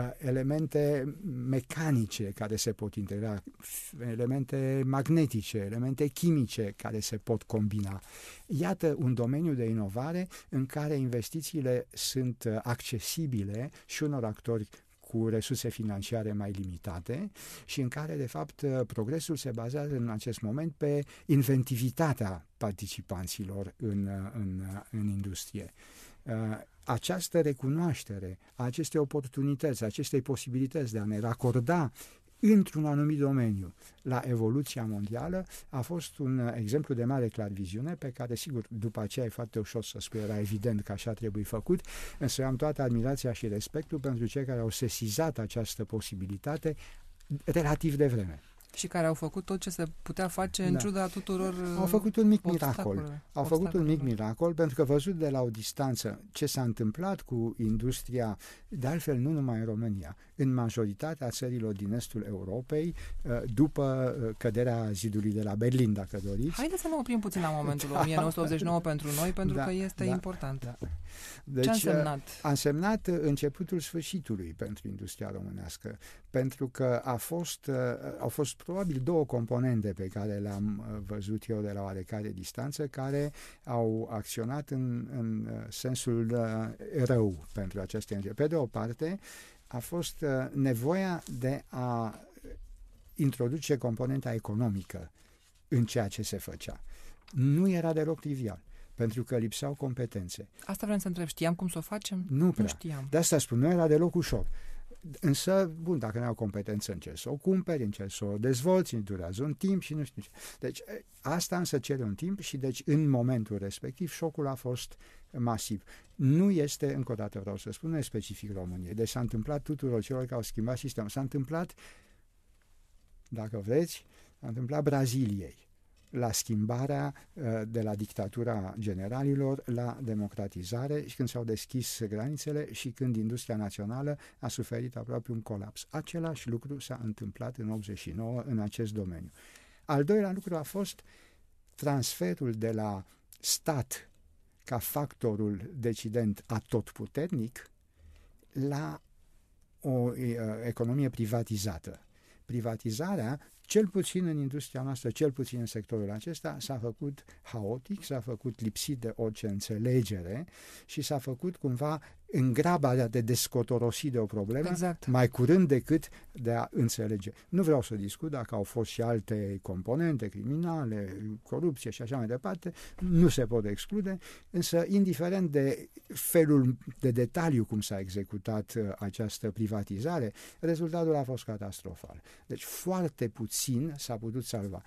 elemente mecanice care se pot integra, elemente magnetice, elemente chimice care se pot combina. Iată un domeniu de inovare în care investițiile sunt accesibile și unor actori cu resurse financiare mai limitate și în care, de fapt, progresul se bazează în acest moment pe inventivitatea participanților în, în, în industrie. Această recunoaștere a acestei oportunități, a acestei posibilități de a ne racorda într-un anumit domeniu la evoluția mondială a fost un exemplu de mare clarviziune pe care, sigur, după aceea e foarte ușor să spui, era evident că așa trebuie făcut, însă am toată admirația și respectul pentru cei care au sesizat această posibilitate relativ devreme. Și care au făcut tot ce se putea face în da. ciuda tuturor Au făcut un mic miracol. Au făcut un mic miracol pentru că văzut de la o distanță ce s-a întâmplat cu industria, de altfel nu numai în România, în majoritatea țărilor din estul Europei, după căderea zidului de la Berlin, dacă doriți. Haideți să ne oprim puțin la momentul da. o mie nouă sute optzeci și nouă pentru noi, pentru da, că este da, important. Da. Deci, ce a însemnat? A însemnat începutul sfârșitului pentru industria românească, pentru că a fost, au fost probabil două componente pe care le-am văzut eu de la oarecare distanță, care au acționat în, în sensul rău pentru aceste energie. Pe de o parte, a fost nevoia de a introduce componenta economică în ceea ce se făcea. Nu era deloc trivial, pentru că lipseau competențe. Asta vreau să întreb, știam cum să o facem? Nu prea. Nu știam. De asta spun, nu era deloc ușor. Însă, bun, dacă nu ai o competență, încerci să o cumperi, încerci să o dezvolți, durează un timp și nu știu ce. Deci, asta însă cere un timp și, deci, în momentul respectiv, șocul a fost masiv. Nu este, încă o dată vreau să spun, nu e specific României. Deci s-a întâmplat tuturor celor care au schimbat sistemul. S-a întâmplat, dacă vreți, s-a întâmplat Braziliei, la schimbarea de la dictatura generalilor la democratizare și când s-au deschis granițele și când industria națională a suferit aproape un colaps. Același lucru s-a întâmplat în optzeci și nouă în acest domeniu. Al doilea lucru a fost transferul de la stat ca factorul decident atotputernic la o economie privatizată. Privatizarea, cel puțin în industria noastră, cel puțin în sectorul acesta, s-a făcut haotic, s-a făcut lipsit de orice înțelegere și s-a făcut cumva în graba de descotorosi de o problemă exact. mai curând decât de a înțelege. Nu vreau să discut dacă au fost și alte componente criminale, corupție și așa mai departe, nu se pot exclude, însă indiferent de felul de detaliu cum s-a executat uh, această privatizare, rezultatul a fost catastrofal. Deci foarte puțin s-a putut salva.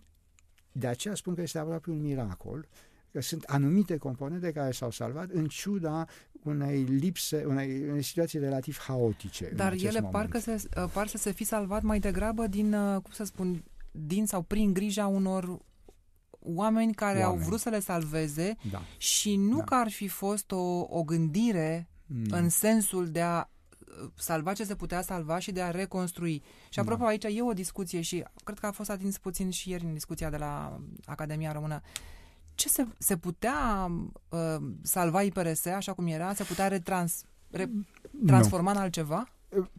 De aceea spun că este aproape un miracol că sunt anumite componente care s-au salvat în ciuda unei lipse, unei, unei situații relativ haotice. Dar ele parcă se, par să se fi salvat mai degrabă din, cum să spun, din sau prin grija unor oameni care oameni. au vrut să le salveze da. și nu da. că ar fi fost o, o gândire mm. în sensul de a salva ce se putea salva și de a reconstrui. Și apropo, da. aici e o discuție și cred că a fost atins puțin și ieri în discuția de la Academia Română. Ce se, se putea uh, salva I P R S așa cum era? Se putea retrans, re, transforma no. în altceva?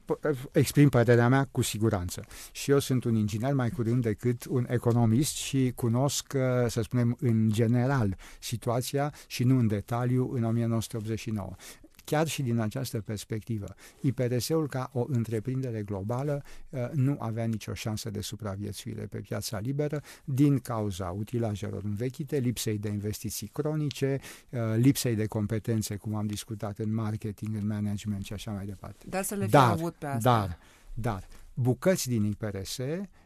Exprim părerea mea cu siguranță. Și eu sunt un inginer mai curând decât un economist și cunosc, să spunem, în general situația și nu în detaliu în o mie nouă sute optzeci și nouă. Chiar și din această perspectivă, I P R S-ul ca o întreprindere globală nu avea nicio șansă de supraviețuire pe piața liberă din cauza utilajelor învechite, lipsei de investiții cronice, lipsei de competențe, cum am discutat, în marketing, în management și așa mai departe. Dar să le fi dar, avut pe asta. Dar, dar, bucăți din I P R S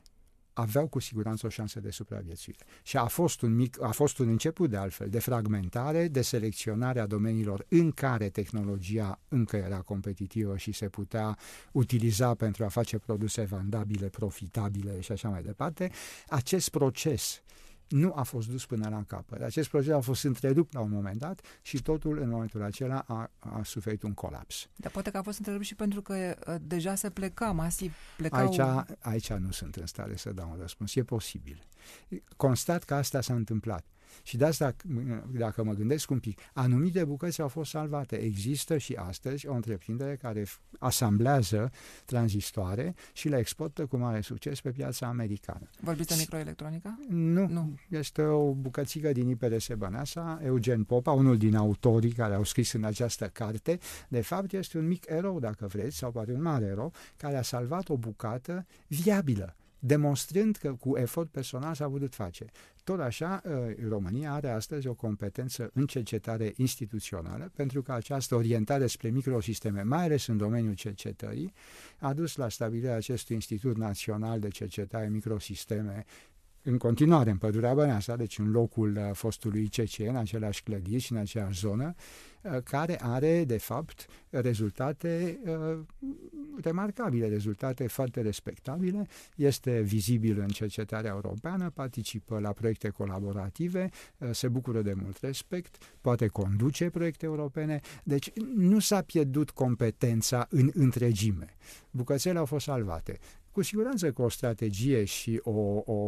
aveau cu siguranță o șansă de supraviețuire. Și a fost un mic, a fost un început de altfel, de fragmentare, de selecționare a domeniilor în care tehnologia încă era competitivă și se putea utiliza pentru a face produse vandabile, profitabile și așa mai departe. Acest proces nu a fost dus până la capăt. Acest proces a fost întrerupt la un moment dat și totul în momentul acela a, a suferit un colaps. Dar poate că a fost întrerupt și pentru că uh, deja se pleca masiv. Plecau... Aici, aici nu sunt în stare să dau un răspuns. E posibil. Constat că asta s-a întâmplat. Și de asta, dacă mă gândesc un pic, anumite bucăți au fost salvate. Există și astăzi o întreprindere care asamblează tranzistoare și le exportă cu mare succes pe piața americană. Vorbiți de microelectronica? Nu, nu. Este o bucățică din I P R S Băneasa, Eugen Popa, unul din autorii care au scris în această carte. De fapt, este un mic erou, dacă vreți, sau poate un mare erou, care a salvat o bucată viabilă demonstrând că cu efort personal s-a putut face. Tot așa, România are astăzi o competență în cercetare instituțională, pentru că această orientare spre microsisteme, mai ales în domeniul cercetării, a dus la stabilirea acestui Institut Național de Cercetare Microsisteme, în continuare în Pădurea Băneasa, deci în locul fostului I C C, în aceleași clădiri și în aceeași zonă, care are, de fapt, rezultate uh, remarcabile, rezultate foarte respectabile, este vizibil în cercetarea europeană, participă la proiecte colaborative, uh, se bucură de mult respect, poate conduce proiecte europene, deci nu s-a pierdut competența în întregime. Bucățele au fost salvate. Cu siguranță cu o strategie și o, o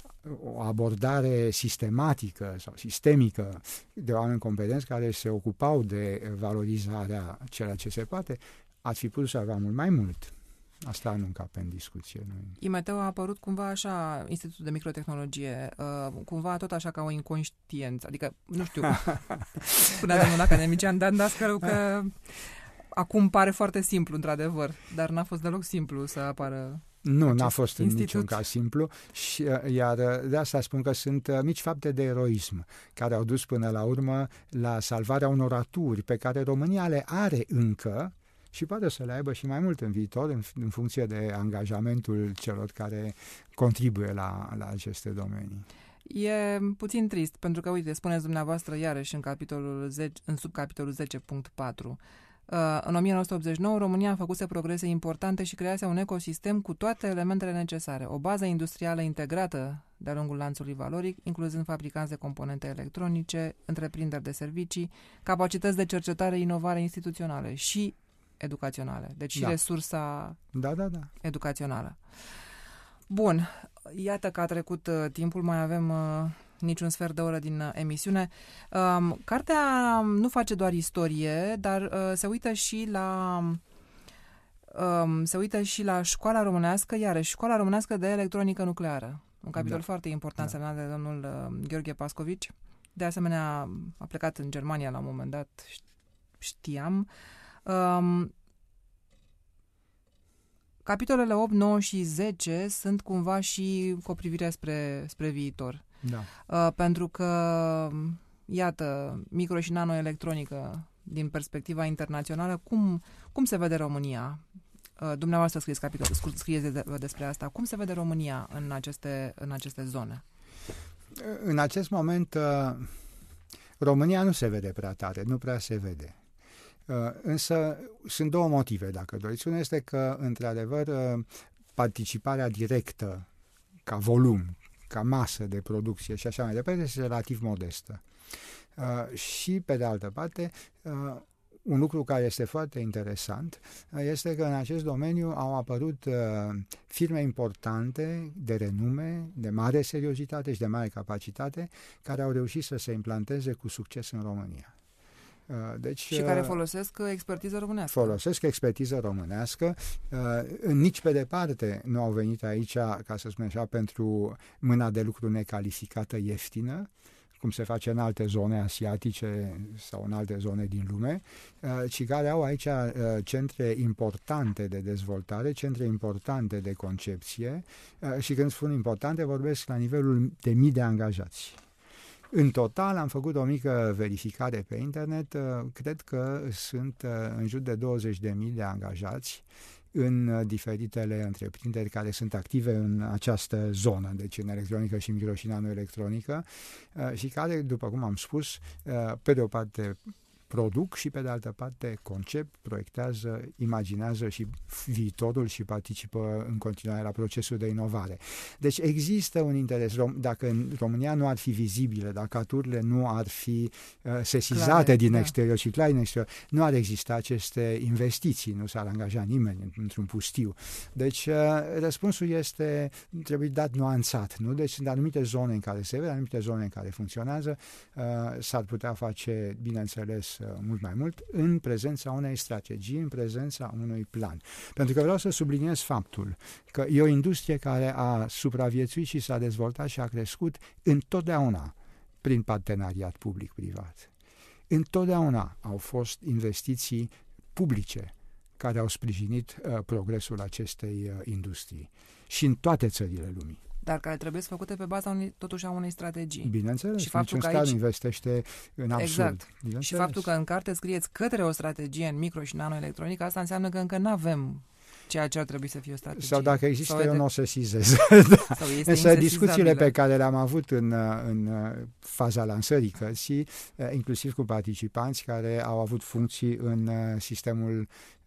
o abordare sistematică sau sistemică de oameni competenți care se ocupau de valorizarea ceea ce se poate, ați fi putut să avea mult mai mult. Asta nu încape în discuție. I M T-ul a apărut cumva așa, Institutul de Microtehnologie, uh, cumva tot așa ca o inconștiență. Adică, nu știu, spunea domnul academician Dan Dascălu că acum pare foarte simplu, într-adevăr, dar n-a fost deloc simplu să apară. Nu, n-a fost institut. în niciun caz simplu, și, iar de asta spun că sunt mici fapte de eroism care au dus până la urmă la salvarea unor aturi pe care România le are încă și poate să le aibă și mai mult în viitor, în, în funcție de angajamentul celor care contribuie la, la aceste domenii. E puțin trist, pentru că, uite, spuneți dumneavoastră iarăși în, capitolul zece, în subcapitolul zece punct patru, Uh, în o mie nouă sute optzeci și nouă, România a făcut progrese importante și crease un ecosistem cu toate elementele necesare. O bază industrială integrată de-a lungul lanțului valoric, incluzând fabricanți de componente electronice, întreprinderi de servicii, capacități de cercetare, inovare instituționale și educaționale. Deci și da. resursa da, da, da. educațională. Bun, iată că a trecut uh, timpul, mai avem... Uh, niciun sfert de oră din uh, emisiune. Um, cartea nu face doar istorie, dar uh, se uită și la um, se uită și la școala românească, iarăși școala românească de electronică nucleară. Un capitol da. foarte important da. semnat de domnul uh, Gheorghe Pascovici. De asemenea, a plecat în Germania la un moment dat, știam. Um, Capitolele opt, nouă și zece sunt cumva și cu o privire spre, spre viitor. Da. Uh, pentru că, iată, micro- și nanoelectronică, din perspectiva internațională, cum, cum se vede România? Uh, dumneavoastră scrieți capitolul, scrieți de, despre asta. Cum se vede România în aceste, în aceste zone? În acest moment, uh, România nu se vede prea tare, nu prea se vede. Uh, însă sunt două motive, dacă doriți. Unul este că, într-adevăr, uh, participarea directă ca volum, ca masă de producție și așa mai departe, este relativ modestă. Uh, și, pe de altă parte, uh, un lucru care este foarte interesant uh, este că în acest domeniu au apărut uh, firme importante, de renume, de mare seriozitate și de mare capacitate, care au reușit să se implanteze cu succes în România. Deci, și care folosesc expertiză românească. Folosesc expertiză românească. Nici pe departe nu au venit aici, ca să spun așa, pentru mâna de lucru necalificată ieftină, cum se face în alte zone asiatice sau în alte zone din lume, ci care au aici centre importante de dezvoltare, centre importante de concepție și când spun importante vorbesc la nivelul de mii de angajați. În total am făcut o mică verificare pe internet, cred că sunt în jur de douăzeci de mii de angajați în diferitele întreprinderi care sunt active în această zonă, deci în electronică și micro- și nanoelectronică și care, după cum am spus, pe de o parte produc și pe de altă parte concep, proiectează, imaginează și viitorul și participă în continuare la procesul de inovare. Deci există un interes. Dacă România nu ar fi vizibilă, dacă aturile nu ar fi uh, sesizate clare, din da. exterior și clare din exterior, nu ar exista aceste investiții, nu s-ar angaja nimeni într-un pustiu. Deci uh, răspunsul este, trebuie dat nuanțat, nu? Deci sunt anumite zone în care se vede, anumite zone în care funcționează, uh, s-ar putea face, bineînțeles, mult mai mult, în prezența unei strategii, în prezența unui plan. Pentru că vreau să subliniez faptul că e o industrie care a supraviețuit și s-a dezvoltat și a crescut întotdeauna prin parteneriat public-privat. Întotdeauna au fost investiții publice care au sprijinit uh, progresul acestei uh, industrii. Și în toate țările lumii. Dar care trebuie să făcute pe baza unei, totuși a unei strategii. Bineînțeles, și faptul niciun că stat aici... nu investește în absurd. Exact. Și faptul că în carte scrieți către o strategie în micro și nanoelectronică, asta înseamnă că încă nu avem ceea ce ar trebui să fie o strategie. Sau dacă există, Sau eu de... nu o sesizez. Da. Însă discuțiile pe care le-am avut în, în faza lansării cărții, inclusiv cu participanți care au avut funcții în sistemul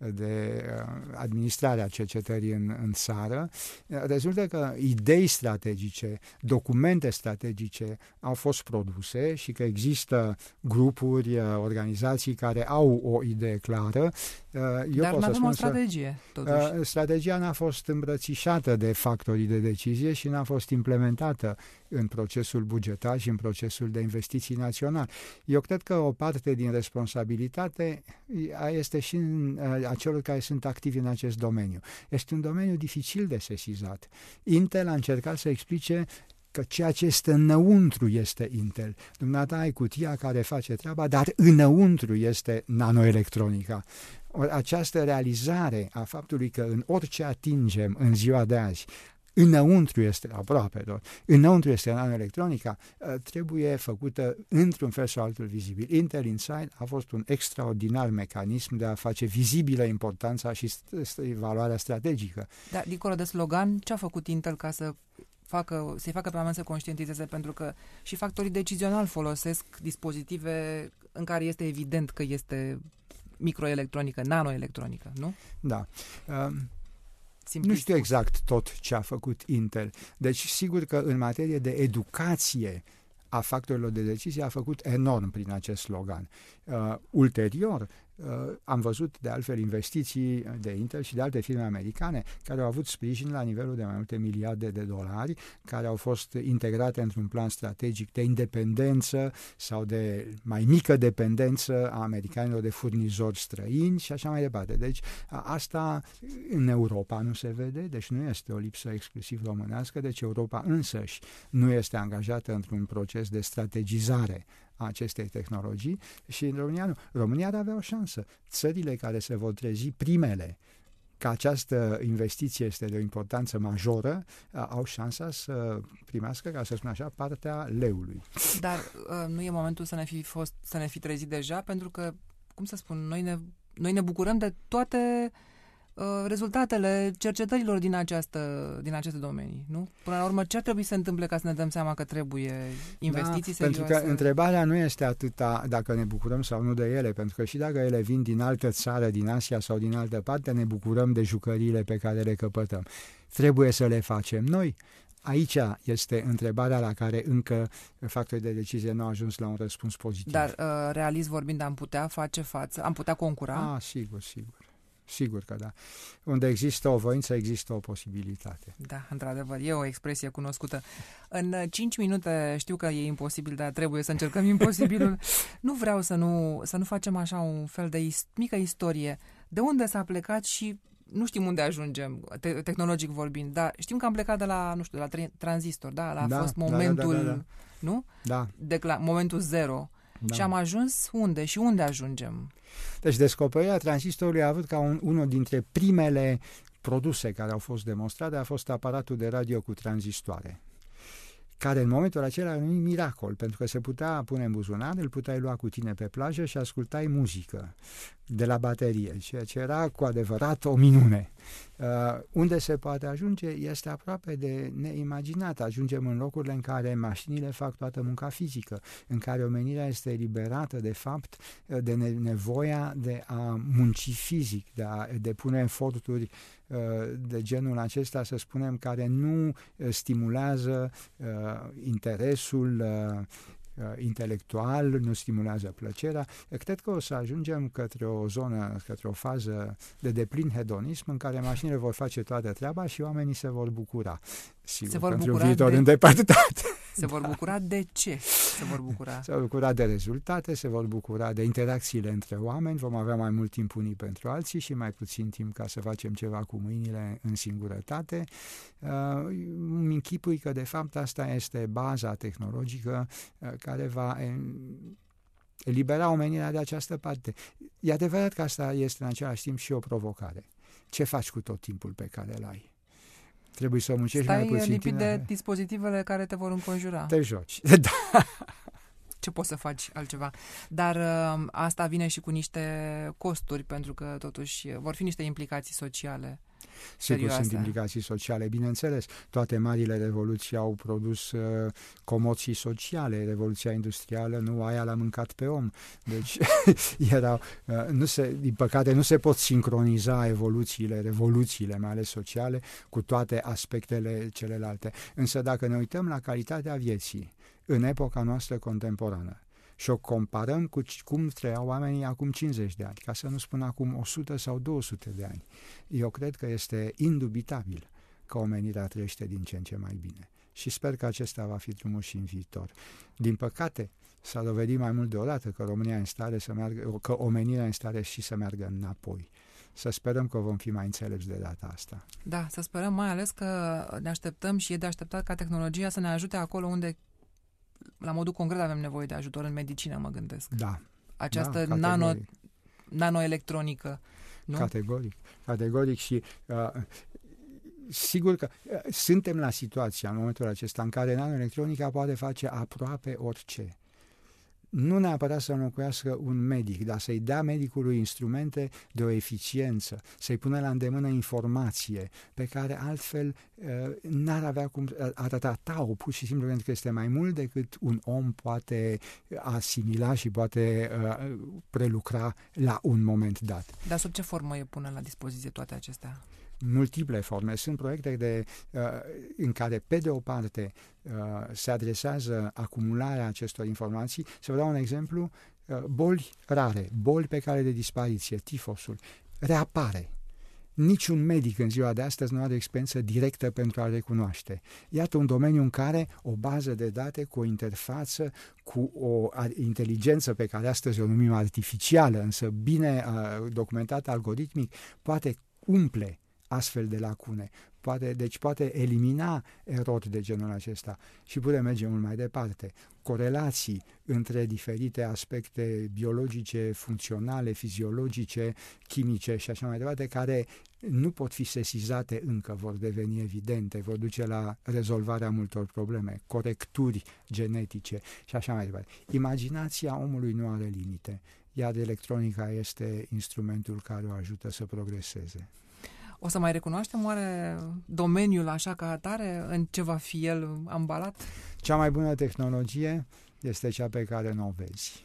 de administrare a cercetării în, în țară, rezultă că idei strategice, documente strategice au fost produse și că există grupuri, organizații care au o idee clară. Eu Dar nu avem o strategie. strategie, totuși. Strategia n-a fost îmbrățișată de factorii de decizie și n-a fost implementată în procesul bugetar și în procesul de investiții național. Eu cred că o parte din responsabilitate este și în a celor care sunt activi în acest domeniu. Este un domeniu dificil de sesizat. Intel a încercat să explice că ceea ce este înăuntru este Intel. Dumneata ai cutia care face treaba, dar înăuntru este nanoelectronica. Or, această realizare a faptului că în orice atingem în ziua de azi, înăuntru este, aproape doar, înăuntru este nanoelectronica, trebuie făcută într-un fel sau altul vizibil. Intel Inside a fost un extraordinar mecanism de a face vizibilă importanța și valoarea strategică. Dar, dincolo de slogan, ce a făcut Intel ca să facă, să-i facă pe oameni să conștientizeze, pentru că și factorii decizionali folosesc dispozitive în care este evident că este microelectronică, nanoelectronică, nu? Da. Um... Simplist Nu știu exact tot ce a făcut Intel. Deci, sigur că în materie de educație a factorilor de decizie a făcut enorm prin acest slogan. Uh, ulterior, uh, am văzut de altfel investiții de Intel și de alte firme americane care au avut sprijin la nivelul de mai multe miliarde de dolari, care au fost integrate într-un plan strategic de independență sau de mai mică dependență a americanilor de furnizori străini și așa mai departe. Deci asta în Europa nu se vede, deci nu este o lipsă exclusiv românească, deci Europa însăși nu este angajată într-un proces de strategizare a acestei tehnologii și în România nu. România ar avea o șansă. Țările care se vor trezi primele că această investiție este de o importanță majoră, au șansa să primească, ca să spun așa, partea leului. Dar uh, nu e momentul să ne fi fost, să ne fi trezit deja, pentru că, cum să spun, noi ne, noi ne bucurăm de toate uh, rezultatele cercetărilor din, această, din aceste domenii, nu? Până la urmă, ce ar trebui să se întâmple ca să ne dăm seama că trebuie investiții da, serioase? Pentru că întrebarea nu este atâta dacă ne bucurăm sau nu de ele, pentru că și dacă ele vin din altă țară, din Asia sau din altă parte, ne bucurăm de jucăriile pe care le căpătăm. Trebuie să le facem noi. Aici este întrebarea la care încă factorii de decizie nu au ajuns la un răspuns pozitiv. Dar, uh, realist vorbind, am putea face față, am putea concura? Ah, sigur, sigur. Sigur că da. Unde există o voință, există o posibilitate. Da, într-adevăr, e o expresie cunoscută. În cinci minute știu că e imposibil, dar trebuie să încercăm imposibilul. Nu vreau să nu, să nu facem așa un fel de is- mică istorie. De unde s-a plecat și nu știm unde ajungem, te- tehnologic vorbind, dar știm că am plecat de la, nu știu, de la tranzistor, da? A da, fost momentul, da, da, da, da. nu? Da. Decla- momentul zero. Da. Și am ajuns unde? Și unde ajungem? Deci descoperirea tranzistorului a avut ca un, unul dintre primele produse care au fost demonstrate a fost aparatul de radio cu tranzistoare, care în momentul acela era un miracol, pentru că se putea pune în buzunar, îl puteai lua cu tine pe plajă și ascultai muzică de la baterie, ceea ce era cu adevărat o minune. Uh, unde se poate ajunge este aproape de neimaginat. Ajungem în locurile în care mașinile fac toată munca fizică, în care omenirea este eliberată de fapt de nevoia de a munci fizic, de a depune eforturi uh, de genul acesta, să spunem, care nu uh, stimulează uh, interesul uh, intelectual, nu stimulează plăcerea. Cred că o să ajungem către o zonă, către o fază de deplin hedonism în care mașinile vor face toată treaba și oamenii se vor bucura. Sigur, se vor pentru bucura un viitor de... îndepărtat. Se vor bucura de ce? Se vor bucura? Se vor bucura de rezultate, se vor bucura de interacțiile între oameni, vom avea mai mult timp unii pentru alții și mai puțin timp ca să facem ceva cu mâinile în singurătate. Uh, îmi închipui că de fapt asta este baza tehnologică uh, care va elibera omenirea de această parte. E adevărat că asta este în același timp și o provocare. Ce faci cu tot timpul pe care îl ai? Trebuie să muncești Stai mai puțin. Stai lipit tine... de dispozitivele care te vor înconjura. Te joci. Da. Ce poți să faci altceva? Dar uh, asta vine și cu niște costuri, pentru că totuși vor fi niște implicații sociale. Sigur, serioase. Sunt implicații sociale, bineînțeles. Toate marile revoluții au produs uh, comoții sociale. Revoluția industrială, nu aia l-a mâncat pe om. Deci, erau, uh, nu se, din păcate, nu se pot sincroniza evoluțiile, revoluțiile, mai ales sociale, cu toate aspectele celelalte. Însă, dacă ne uităm la calitatea vieții în epoca noastră contemporană și o comparăm cu cum trăiau oamenii acum cincizeci de ani, ca să nu spun acum o sută sau două sute de ani, eu cred că este indubitabil că omenirea trăiește din ce în ce mai bine. Și sper că acesta va fi drumul și în viitor. Din păcate, s-a dovedit mai mult de o dată că România e în stare să meargă, că omenirea e în stare și să meargă înapoi. Să sperăm că vom fi mai înțelepți de data asta. Da, să sperăm mai ales că ne așteptăm și e de așteptat ca tehnologia să ne ajute acolo unde la modul concret avem nevoie de ajutor, în medicină, mă gândesc. Da. Această da, nano, nanoelectronică, nu? Categoric. Categoric și uh, sigur că uh, suntem la situația în momentul acesta în care nanoelectronica poate face aproape orice. Nu neapărat să înlocuiască un medic, dar să-i dea medicului instrumente de o eficiență, să-i pună la îndemână informație pe care altfel uh, n-ar avea cum arăta-o, pur și simplu pentru că este mai mult decât un om poate asimila și poate uh, prelucra la un moment dat. Dar sub ce formă e pune la dispoziție toate acestea? Multiple forme. Sunt proiecte de, uh, în care, pe de o parte, uh, se adresează acumularea acestor informații. Să vă dau un exemplu, uh, boli rare, boli pe cale de dispariție, tifosul, reapare. Niciun medic în ziua de astăzi nu are experiență directă pentru a recunoaște. Iată un domeniu în care o bază de date cu o interfață, cu o inteligență pe care astăzi o numim artificială, însă bine uh, documentată algoritmic, poate umple astfel de lacune. Poate, deci poate elimina erori de genul acesta și putem merge mult mai departe. Corelații între diferite aspecte biologice, funcționale, fiziologice, chimice și așa mai departe, care nu pot fi sesizate încă, vor deveni evidente, vor duce la rezolvarea multor probleme, corecturi genetice și așa mai departe. Imaginația omului nu are limite, iar electronica este instrumentul care o ajută să progreseze. O să mai recunoaștem oare domeniul așa ca atare, în ce va fi el ambalat? Cea mai bună tehnologie este cea pe care nu o vezi.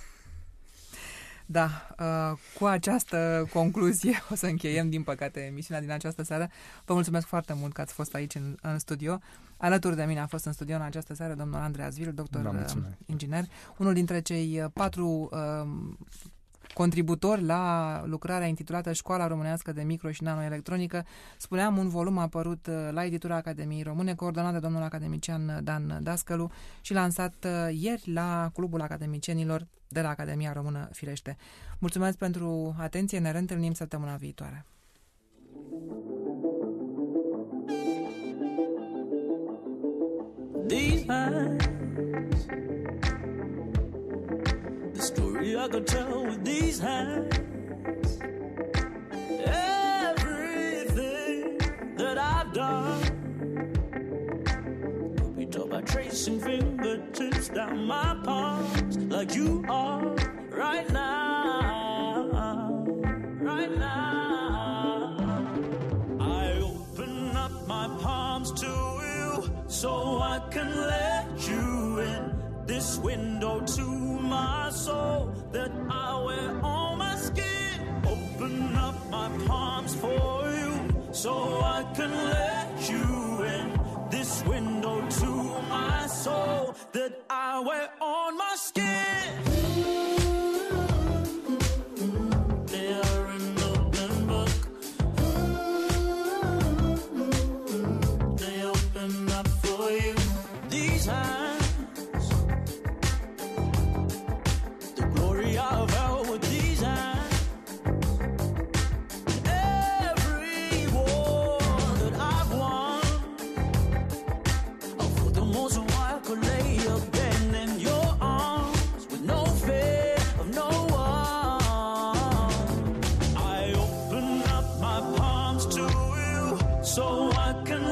Da, uh, cu această concluzie o să încheiem, din păcate, emisiunea din această seară. Vă mulțumesc foarte mult că ați fost aici în, în studio. Alături de mine a fost în studio în această seară domnul Andrei Azvil, doctor inginer, unul dintre cei patru uh, contributori la lucrarea intitulată Școala Românească de Micro și Nanoelectronică. Spuneam, un volum apărut la editura Academiei Române, coordonat de domnul academician Dan Dascălu și lansat ieri la Clubul Academicienilor de la Academia Română Firește. Mulțumesc pentru atenție, ne reîntâlnim săptămâna viitoare. These hands, the story I could tell with these hands, everything that I've done could be told by tracing fingertips down my palms, like you are right now, right now. I open up my palms to you so I can let you in this window to my soul that I wear on my skin. Open up my palms for you so I can let you in this window to my soul that I wear on my skin. They are an open book. They open up for you. These hands, could lay again in your arms. so I can